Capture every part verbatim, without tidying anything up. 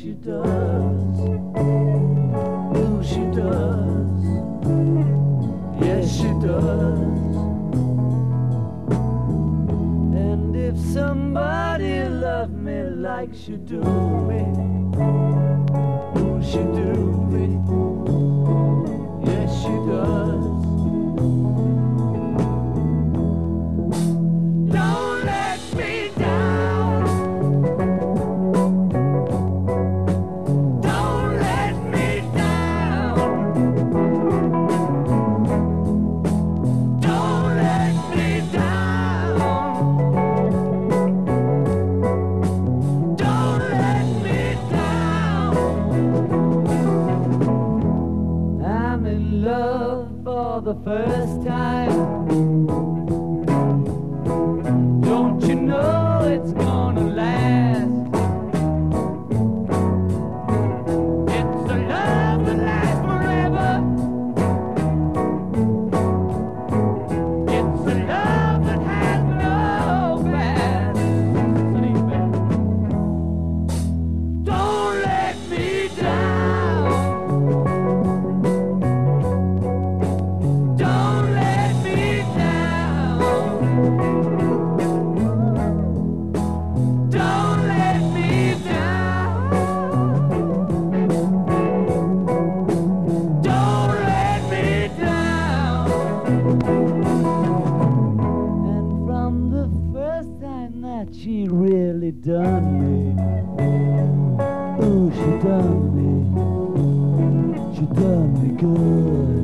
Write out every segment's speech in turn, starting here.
she does. Ooh, she does. Yes, she does. And if somebody loved me like she do me, ooh, she do me. Yes, she does. Don't let me down. Don't let me down. Don't let me down. Don't let me down. I'm in love for the first time. Don't you know it's gonna last? It's a love that lasts forever. It's a love that has no past. Don't let me down. Don't let me down. Don't let me down. Don't let me down. And from the first time that she really done me, ooh, she done me, she done me good.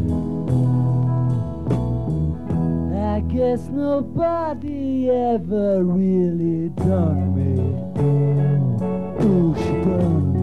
I guess nobody ever really done me. Ooh, she done me.